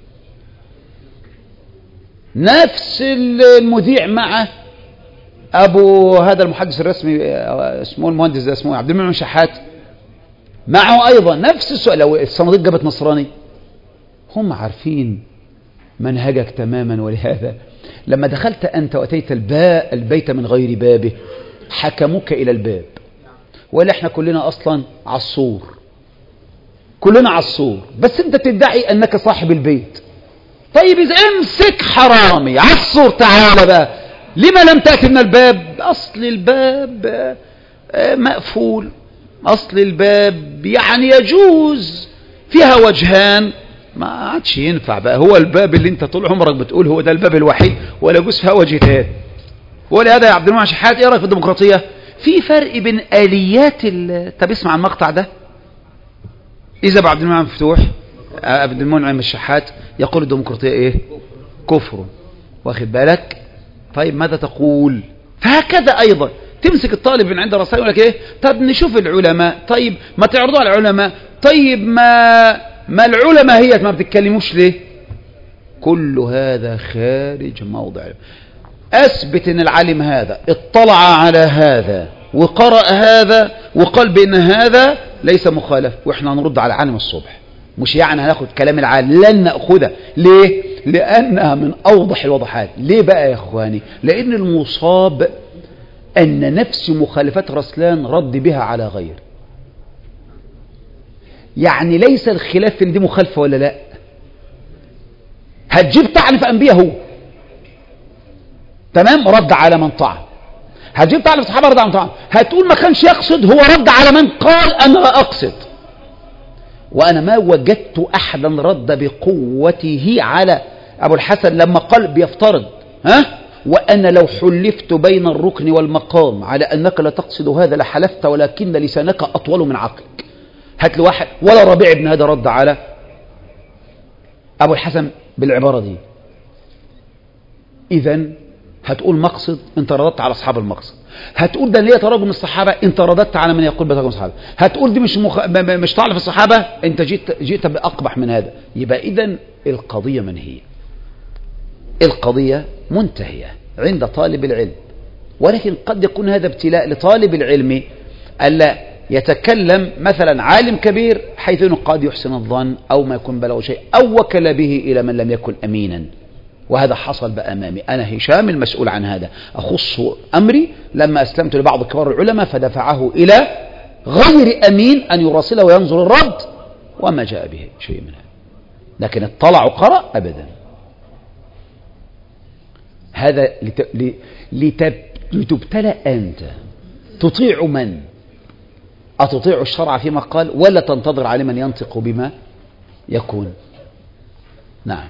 A: نفس المذيع مع ابو هذا المحدث الرسمي اسمه المهندس ده اسمه عبد المنعم شحات، معه ايضا نفس السؤال. لو الصناديق جابت نصراني، هم عارفين منهجك تماما. ولهذا لما دخلت انت واتيت الباء البيت من غير بابه حكموك الى الباب. ولا احنا كلنا اصلا عصور، كلنا عصور، بس انت تدعي انك صاحب البيت. طيب اذا امسك حرامي عصور تعال بقى، لما لم تأتي من الباب؟ اصل الباب مقفول، اصل الباب يعني يجوز فيها وجهان، ما عادش ينفع بقى. هو الباب اللي انت طول عمرك بتقول هو ده الباب الوحيد ولا يجوز فيها وجهتان. ولهذا يا عبد المنعم شحات ايه رايك في الديمقراطيه؟ في فرق بين اليات ال... طب اسمع المقطع ده. اذا عبد المنعم مفتوح عبد المنعم الشحات يقول الديمقراطيه ايه؟ كفر. واخد بالك؟ طيب ماذا تقول؟ فهكذا ايضا تمسك الطالب من عند الرسائل يقول لك ايه؟ طب نشوف العلماء. طيب ما تعرضوا على العلماء. طيب ما ما العلماء هي ما بتتكلموش ليه؟ كل هذا خارج موضع. اثبت ان العالم هذا اطلع على هذا وقرأ هذا وقال بان هذا ليس مخالف، واحنا هنرد على العالم الصبح. مش يعني هناخد كلام العالم، لن نأخذه. ليه؟ لأنها من أوضح الوضحات. ليه بقى يا إخواني؟ لأن المصاب أن نفس مخالفات رسلان رد بها على غير، يعني ليس الخلاف في دي مخالفة ولا لا. هتجيب طعن في أنبياء هو تمام، رد على من طعن. هتجيب طعن في الصحابة، رد على من طعن. هتقول ما كانش يقصد، هو رد على من قال أنا لا أقصد. وأنا ما وجدت أحدا رد بقوته على أبو الحسن لما قال بيفترض ها وأنا لو حلفت بين الركن والمقام على أنك لا تقصد هذا لحلفت ولكن لسانك أطول من عقلك. هات لي واحد، ولا ربيع بن هذا رد على أبو الحسن بالعبارة دي. إذن هتقول مقصد، انت رددت على أصحاب المقصد. هتقول ده ليه تراجم الصحابة، انت رددت على من يقول بتراجم الصحابة. هتقول دي مش مخ... مش طالع في الصحابة، انت جيت جيت بأقبح من هذا. يبقى إذن القضية منهية، القضية منتهية عند طالب العلم. ولكن قد يكون هذا ابتلاء لطالب العلم ألا يتكلم مثلا عالم كبير حيث انه قد يحسن الظن أو ما يكون بلغ شيء أو وكل به إلى من لم يكن أمينا. وهذا حصل بأمامي أنا هشام المسؤول عن هذا، أخص أمري لما أسلمت لبعض كبار العلماء فدفعه إلى غير أمين أن يراسله وينظر الرد وما جاء به شيء من هذا. لكن اطلع وقرأ أبدا. هذا لت... لت... لتبتلى أنت. تطيع من؟ أتطيع الشرع فيما قال ولا تنتظر على من ينطق بما يكون؟ نعم.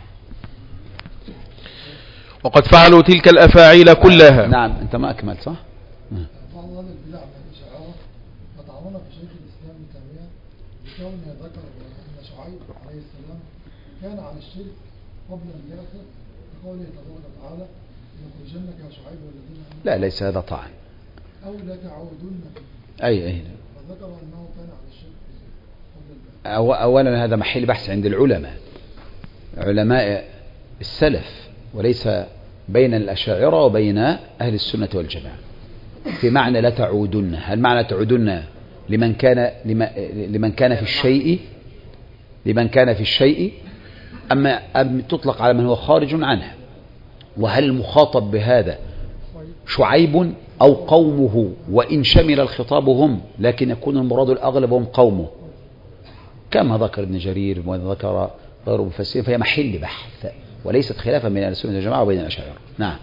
B: وقد فعلوا تلك الأفاعيل كلها.
A: نعم أنت ما أكملت صح؟
D: بعض البدع والإشاعات وطعننا في شيخ الإسلام ابن تيمية بكونه ذكر أن شعيب عليه السلام كان على الشرك قبل البعثة بقوله تبارك وتعالى لنخرجنك يا شعيب والذين آمنوا.
A: لا ليس هذا طعن.
D: أو لا تعودن
A: أي أي.
D: فذكر أنه كان على الشرك قبل البعثة.
A: أو أولا هذا محل بحث عند العلماء، علماء السلف، وليس بين الأشاعرة وبين أهل السنة والجماعة. في معنى لا تعودن، هل معنى تعودن لمن كان لمن كان في الشيء لمن كان في الشيء أما أم تطلق على من هو خارج عنه؟ وهل المخاطب بهذا شعيب أو قومه؟ وإن شمل الخطاب هم، لكن يكون المراد الأغلب هم قومه كما ذكر ابن جرير وذكر غير مفسرين. فهي محل بحث وليست خلافا بين السنة والجماعة وبين الأشاعرة. نعم.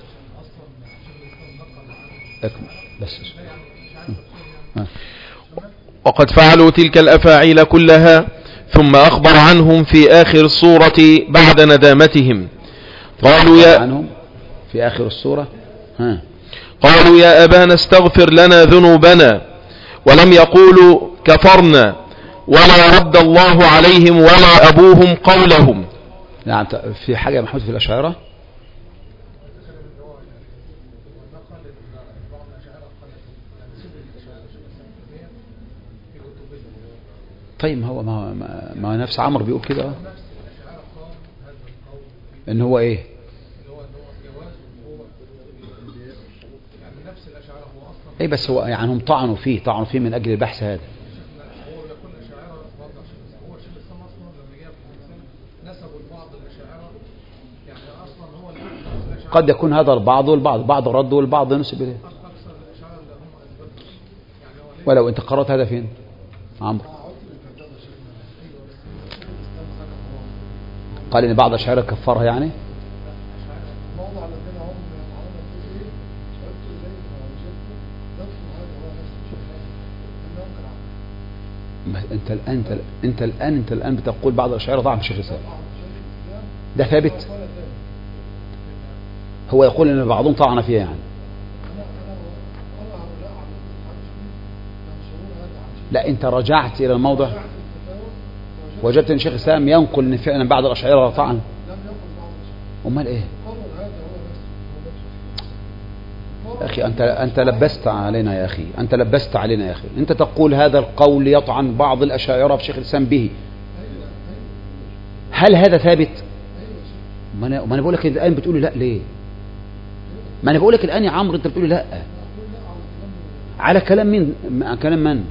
A: بس.
B: وقد فعلوا تلك الأفاعيل كلها ثم أخبر عنهم في آخر السورة بعد ندامتهم. قالوا يا
A: عنهم في آخر السورة ها.
B: قالوا يا أبانا استغفر لنا ذنوبنا، ولم يقولوا كفرنا ولا رد الله عليهم ولا أبوهم قولهم.
A: نعم. في حاجة محمود في الأشاعرة؟ طيب هو ما ما, ما نفس عمرو بيقول كده ان هو ايه؟ اي بس هو يعني هم طعنوا فيه طعنوا فيه من اجل البحث هذا. قد يكون هذا البعض والبعض بعض رد والبعض نسب اليه. ولو انت قرأت هذا فين عمرو؟ قال ان بعض الشعراء كفرها يعني. انت الان انت انت الان انت الان بتقول بعض الشعراء ضعف الشيخ الاسلام، ده ثابت؟ هو يقول ان بعضهم طعن فيها يعني. لا انت رجعت الى الموضع وجدت ان شيخ الاسلام ينقل ان فعلا بعض الاشاعره طعن. امال ايه يا اخي؟ انت انت لبست علينا يا اخي، انت لبست علينا يا اخي. انت تقول هذا القول يطعن بعض الاشاعره في شيخ الاسلام به، هل هذا ثابت؟ ما انا ما انا بقول لك الان بتقولي لا ليه؟ ما انا بقول لك الان يا عمرو انت بتقولي لا على كلام مين؟ كلام من؟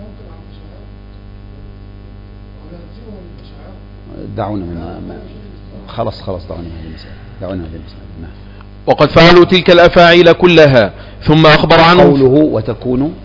A: دعونا من خلاص خلاص دعونا هذه المسألة دعونا هذه المسألة. نعم.
B: وقد فعلوا تلك الأفاعيل كلها ثم أخبر عنهم.
A: قوله وتكون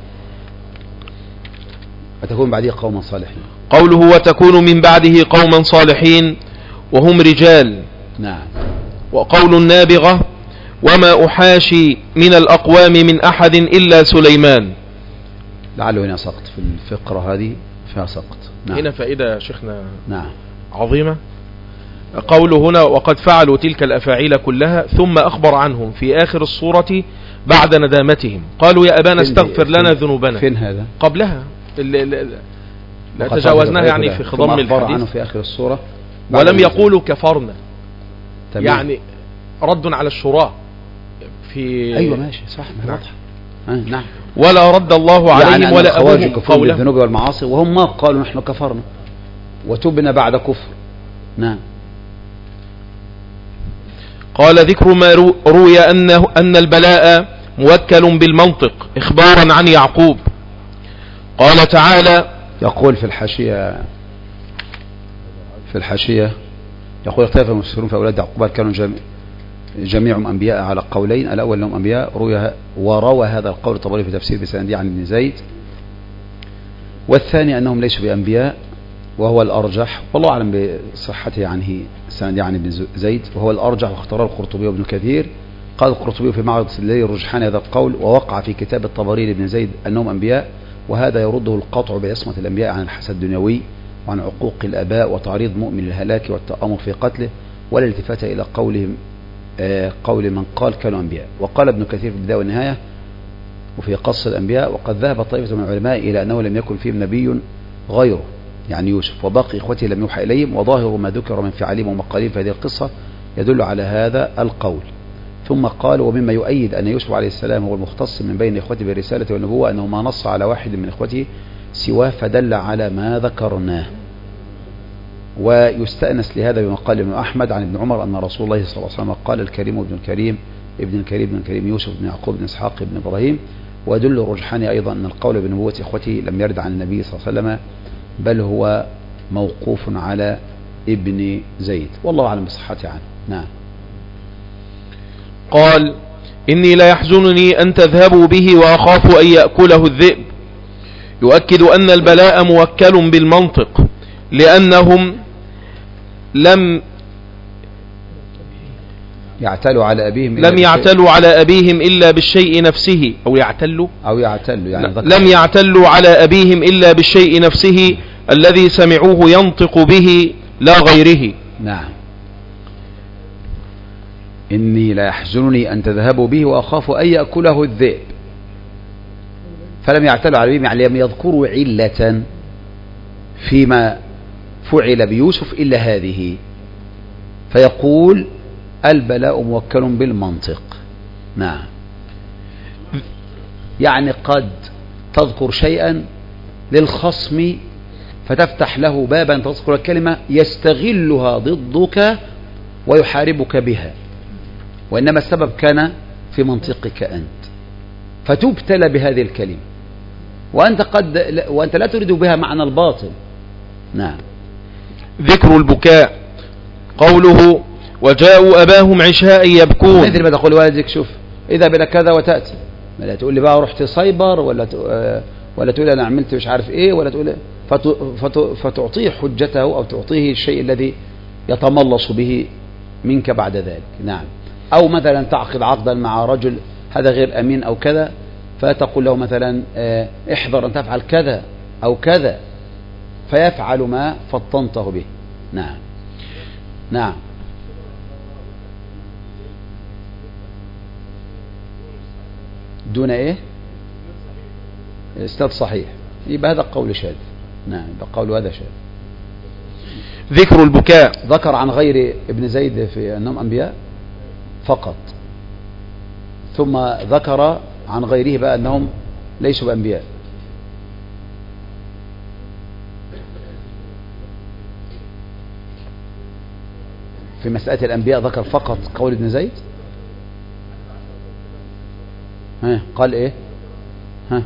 A: وتكون بعده قوما صالحين.
B: قوله وتكون من بعده قوما صالحين وهم رجال.
A: نعم.
B: وقول النابغة وما أحاشي من الأقوام من أحد إلا سليمان.
A: لعله هنا سقط في الفقرة هذه فيها سقط. نعم.
B: هنا فائدة شيخنا
A: نعم
B: عظيمة. قوله هنا وقد فعلوا تلك الأفاعيل كلها ثم أخبر عنهم في آخر الصورة بعد ندامتهم قالوا يا أبانا استغفر لنا ذنوبنا.
A: فين هذا؟
B: قبلها لا تجاوزناها يعني في خضم الحديث
A: عنه في آخر الصورة
B: ولم يقولوا كفرنا.
A: تمام.
B: يعني رد على الشراء في
A: أيوة ماشي صح.
B: نعم.
A: آه نعم.
B: ولا رد الله عليهم
A: يعني
B: ولا أبوهم
A: قولهم بالذنوب والمعاصي وهم ما قالوا نحن كفرنا وتبنا بعد كفر. نعم.
B: قال ذكر ما روي أنه أن البلاء موكل بالمنطق إخبارا عن يعقوب. قال تعالى
A: يقول في الحاشية في الحاشية يقول اختلف المفسرون في أولاد يعقوب كانوا جميع جميعهم أنبياء على قولين. الأول أنهم أنبياء روي وروى هذا القول الطبري في تفسير بسندي عن ابن زيد والثاني أنهم ليسوا بأنبياء وهو الأرجح والله أعلم بصحته عنه سندي عن ابن زيد وهو الأرجح واختاره القرطبي وابن كثير. قال القرطبي في معرض الدليل الرجحان هذا القول ووقع في كتاب الطبري لابن زيد أنهم أنبياء وهذا يرده القطع بعصمة الأنبياء عن الحسد الدنيوي وعن عقوق الآباء وتعريض مؤمن للهلاك والتآمر في قتله ولا التفات إلى قولهم آه قول من قال كانوا أنبياء. وقال ابن كثير في البداية والنهاية وفي قص الأنبياء وقد ذهب طائفة من العلماء إلى أنه لم يكن فيهم نبي غيره يعني يوسف وباقي إخوته لم يوحى إليهم وظاهر ما ذكر من فعالهم ومقالهم في هذه القصة يدل على هذا القول. ثم قال ومما يؤيد أن يوسف عليه السلام هو المختص من بين إخوته بالرسالة والنبوة أنه ما نص على واحد من إخوته سواه فدل على ما ذكرناه. ويستأنس لهذا بما قال ابن أحمد عن ابن عمر أن رسول الله صلى الله عليه وسلم قال الكريم ابن الكريم ابن الكريم ابن الكريم يوسف بن يعقوب بن إسحاق بن إبراهيم. ويدل الرجحان أيضا أن القول بنبوة إخوته لم يرد عن النبي صلى الله عليه وسلم بل هو موقوف على ابن زيد والله أعلم بصحته عنه. نعم.
B: قال إني لا يحزنني أن تذهبوا به وأخاف أن يأكله الذئب. يؤكد أن البلاء موكل بالمنطق لأنهم لم
A: يعتلوا على أبيهم
B: لم يعتلوا على أبيهم إلا بالشيء نفسه أو يعتلوا
A: أو يعتلوا يعني
B: لم يعتلوا على أبيهم إلا بالشيء نفسه الذي سمعوه ينطق به لا غيره.
A: نعم. إني لا يحزنني أن تذهبوا به وأخاف أن يأكله الذئب. فلم يعتلوا على أبيهم يعني لم يذكروا علة فيما فعل بيوسف إلا هذه. فيقول البلاء موكل بالمنطق. نعم. يعني قد تذكر شيئا للخصم فتفتح له بابا تذكر الكلمة يستغلها ضدك ويحاربك بها وإنما السبب كان في منطقك أنت فتبتلى بهذه الكلمة وأنت, قد وأنت لا تريد بها معنى الباطل. نعم.
B: ذكر البكاء قوله وجاءوا أباهم عشاء يبكون.
A: مثل ما تقول والدك شوف إذا بلا كذا وتأتي لا تقول لي بقى رحت سايبر ولا ولا تقول أنا عملت مش عارف إيه ولا تقول فتعطيه حجته أو تعطيه الشيء الذي يتملص به منك بعد ذلك. نعم. أو مثلا تعقد عقدا مع رجل هذا غير أمين أو كذا فتقول له مثلا احذر أن تفعل كذا أو كذا فيفعل ما فطنته به. نعم. نعم. دون ايه استاذ صحيح يبقى هذا قول شاذ. نعم يبقى قول هذا شاذ.
B: ذكر البكاء
A: ذكر عن غير ابن زيد في أنهم أنبياء فقط ثم ذكر عن غيره بقى أنهم ليسوا بأنبياء. في مسألة الأنبياء ذكر فقط قول ابن زيد. ها قال ايه ها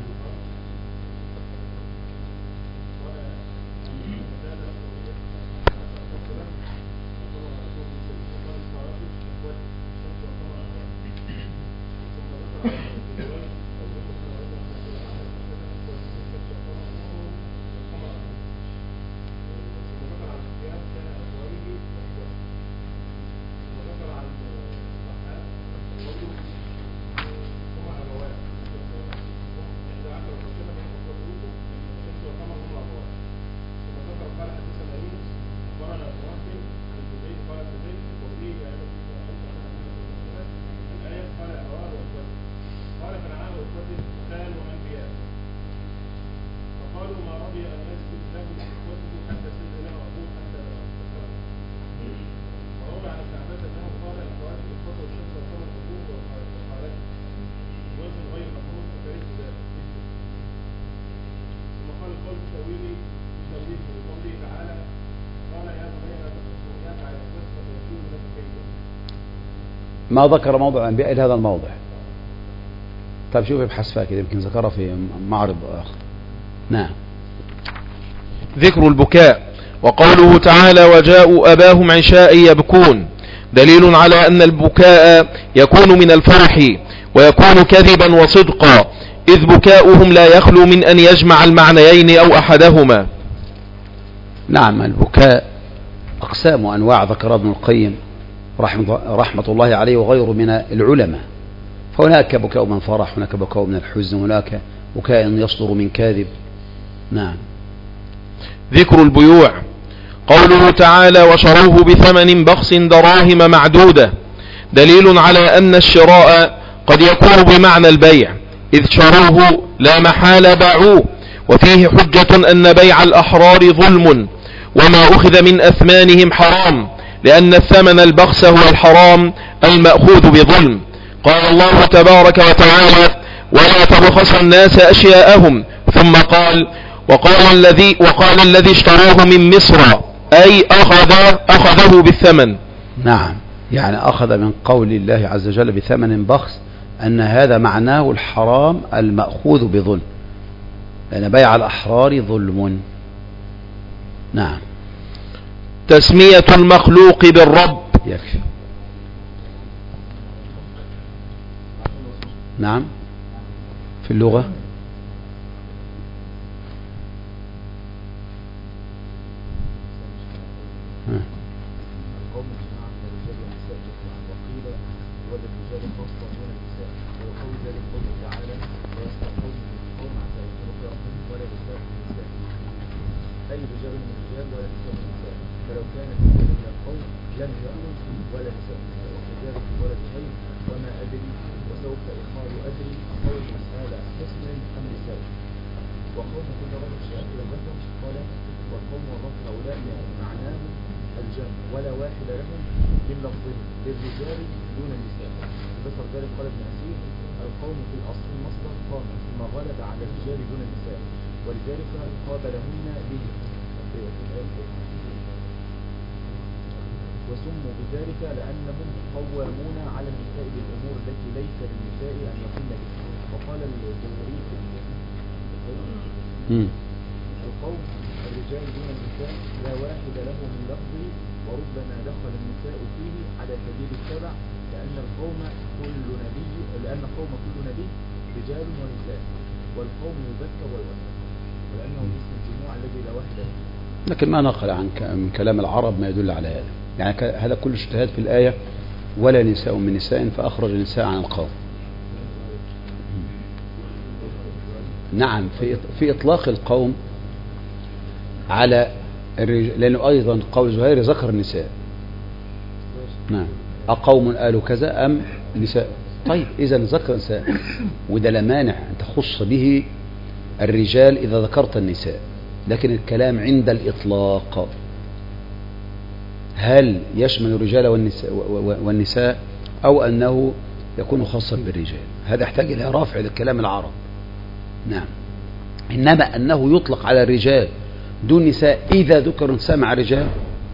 A: ما ذكر موضع الأنبياء إلى هذا الموضع. طيب شوف ابحث فيها كده، يمكن ذكرها في معرض آخر. نعم.
B: ذكر البكاء. وقوله تعالى وجاءوا أباهم عشاء يبكون دليل على أن البكاء يكون من الفرح ويكون كذبا وصدقا، إذ بكاؤهم لا يخلو من أن يجمع المعنيين أو أحدهما.
A: نعم، البكاء أقسام وأنواع ذكر ابن القيم رحمة, رحمة الله عليه وغيره من العلماء. فهناك بكاء من فرح، هناك بكاء من الحزن، هناك بكاء يصدر من كاذب. نعم.
B: ذكر البيوع. قوله تعالى وشروه بثمن بخس دراهم معدودة دليل على أن الشراء قد يكون بمعنى البيع، إذ شروه لا محال باعوه، وفيه حجة أن بيع الأحرار ظلم وما أخذ من أثمانهم حرام، لأن الثمن البخس هو الحرام المأخوذ بظلم. قال الله تبارك وتعالى ولا تبخس الناس أشياءهم، ثم قال وقال الذي, وقال الذي اشتروه من مصر أي أخذ أخذه بالثمن.
A: نعم، يعني أخذ من قول الله عز وجل بثمن بخس أن هذا معناه الحرام المأخوذ بظلم، لأن بيع الأحرار ظلم. نعم.
B: تسمية المخلوق بالرب.
A: يكفي. نعم. في اللغة
E: ولا واحد لهم من لفظ للرجال دون النساء. ذكر ذلك قال ابن أسير القوم في الأصل مصدر قام ثم غلب على الرجال دون النساء، ولذلك قابلهن به وسموا بذلك لأنهم قوامون على النساء بالأمور التي ليس للنساء أن يقومن بها. وقال الجمهوري القوم الرجال دون النساء لا واحد له من لفظه، وربما دخل النساء فيه على سبيل التبع، لأن القوم كل نبي لأن القوم كل نبي رجال ونساء، والقوم يذكر ويؤنث، ولأنه اسم الجموع الذي لا واحد له.
A: لكن ما نقل عن من كلام العرب ما يدل على هذا، يعني هذا كل اجتهاد في الآية ولا نساء من نساء فأخرج النساء عن القوم. نعم، في في إطلاق القوم على الرجال، لأنه أيضا قول زهير ذكر النساء. نعم، أقوم قالوا كذا أم نساء؟ طيب إذا ذكر النساء، وده لا مانع أن تخص به الرجال إذا ذكرت النساء، لكن الكلام عند الإطلاق هل يشمل الرجال والنساء, والنساء أو أنه يكون خاصا بالرجال؟ هذا يحتاج إلى رافع للكلام العرب. نعم، إنما أنه يطلق على الرجال دون نساء إذا ذكر النساء مع الرجال،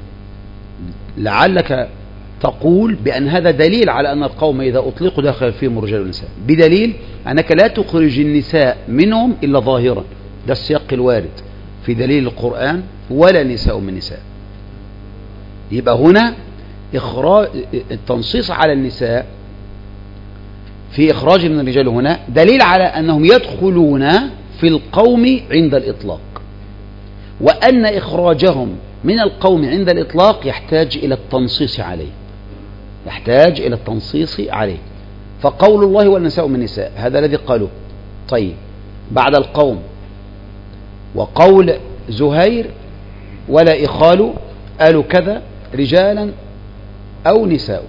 A: لعلك تقول بأن هذا دليل على أن القوم إذا أطلقوا داخل فيهم الرجال والنساء، بدليل أنك لا تخرج النساء منهم إلا ظاهرا. ده السياق الوارد في دليل القرآن ولا نساء من نساء. يبقى هنا إخراج التنصيص على النساء في إخراج من الرجال هنا دليل على أنهم يدخلون في القوم عند الإطلاق، وأن إخراجهم من القوم عند الإطلاق يحتاج إلى التنصيص عليه، يحتاج إلى التنصيص عليه. فقول الله والنساء من نساء هذا الذي قالوه. طيب بعد القوم وقول زهير ولا إخال قالوا كذا رجالا أو نساء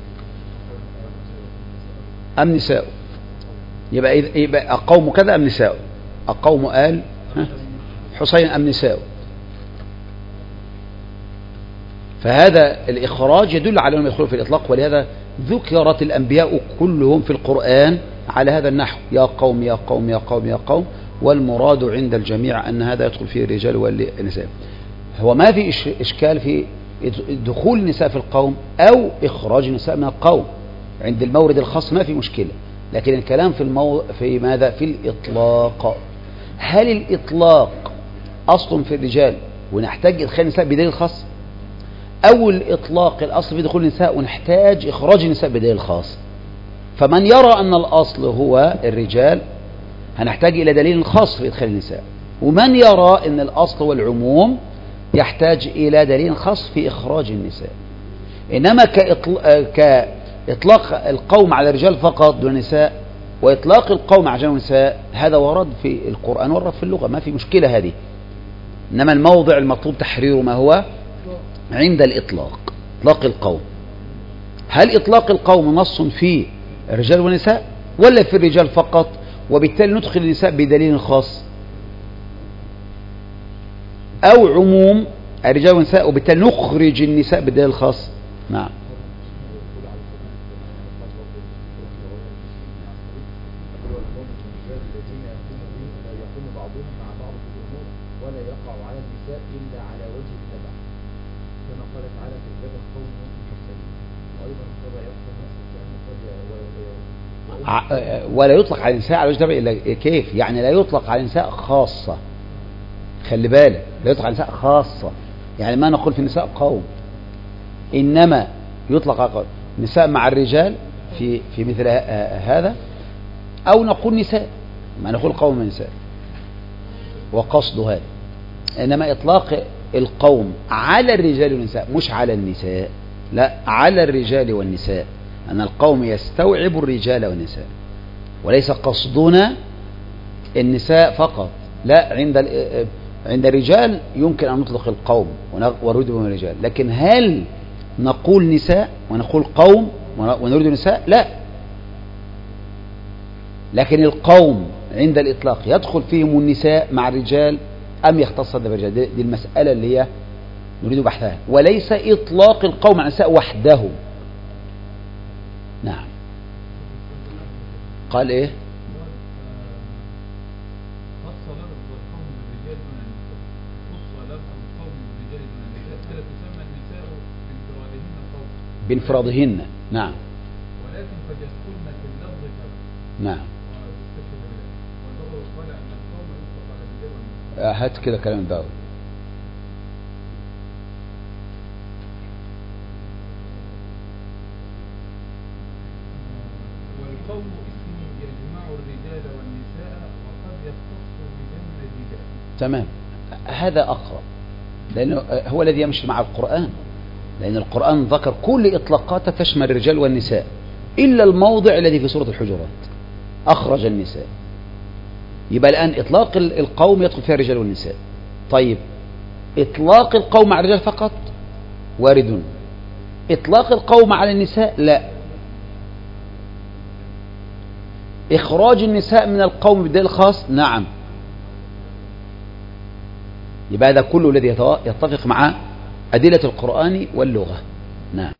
A: أم نساء، يبقى, يبقى القوم كذا أم نساء؟ القوم قال حسين أم نساء؟ فهذا الإخراج يدل على أنهم يدخلون في الإطلاق، ولهذا ذكرت الأنبياء كلهم في القرآن على هذا النحو، يا قوم يا قوم يا قوم يا قوم، والمراد عند الجميع أن هذا يدخل فيه الرجال والنساء. هو ما في إشكال في دخول النساء في القوم أو إخراج النساء من القوم، عند المورد الخاص ما في مشكلة، لكن الكلام في المو... في ماذا؟ في الإطلاق. هل الإطلاق أصل في الرجال ونحتاج إدخال النساء بدليل خاص، أو الإطلاق الأصل في دخول النساء ونحتاج إخراج النساء بدليل خاص؟ فمن يرى أن الأصل هو الرجال هنحتاج إلى دليل خاص في إدخال النساء، ومن يرى أن الأصل والعموم يحتاج إلى دليل خاص في إخراج النساء. إنما كإطلاق القوم على الرجال فقط دون النساء، وإطلاق القوم على الرجال والنساء، هذا ورد في القرآن ورد في اللغة، ما في مشكلة هذه. إنما الموضع المطلوب تحريره ما هو؟ عند الإطلاق، إطلاق القوم. هل إطلاق القوم نص في الرجال والنساء ولا في الرجال فقط، وبالتالي ندخل النساء بدليل خاص، أو عموم الرجال والنساء وبالتالي نخرج النساء بدليل الخاص؟ نعم. ولا يطلق على النساء على وجه تبع إلا كيف؟ يعني لا يطلق على النساء خاصة، خلي بالك، لا يطلق على النساء خاصة، يعني ما نقول في النساء قوم، إنما يطلق على نساء مع الرجال في في مثل هذا، أو نقول نساء، ما نقول قوم من نساء، وقصد هذا. إنما إطلاق القوم على الرجال والنساء مش على النساء، لا، على الرجال والنساء، أن القوم يستوعب الرجال والنساء، وليس قصدنا النساء فقط، لا، عند عند الرجال يمكن أن نطلق القوم ونريد بهم الرجال، لكن هل نقول نساء ونقول قوم ونريد نساء؟ لا، لكن القوم عند الإطلاق يدخل فيهم النساء مع الرجال أم يختص هذا بالرجال؟ دي المسألة اللي هي نريد بحثها، وليس إطلاق القوم على النساء وحده. نعم. قال إيه؟ بانفرادهن. نعم.
C: ولكن قد يدخلن في اللفظ كذا.
A: نعم. هات كده كلام داود.
C: والقول اسم يجمع الرجال والنساء وقد يختص بجمع الرجال.
A: تمام، هذا أقرب، لأنه هو الذي يمشي مع القرآن، لأن القرآن ذكر كل إطلاقاته تشمل الرجال والنساء إلا الموضع الذي في سورة الحجرات أخرج النساء. يبقى الآن إطلاق القوم يدخل فيها الرجال والنساء. طيب، إطلاق القوم على الرجال فقط وارد، إطلاق القوم على النساء لا. إخراج النساء من القوم بدليل خاص نعم. يبقى هذا كله الذي يتفق مع أدلة القرآن واللغة. نعم.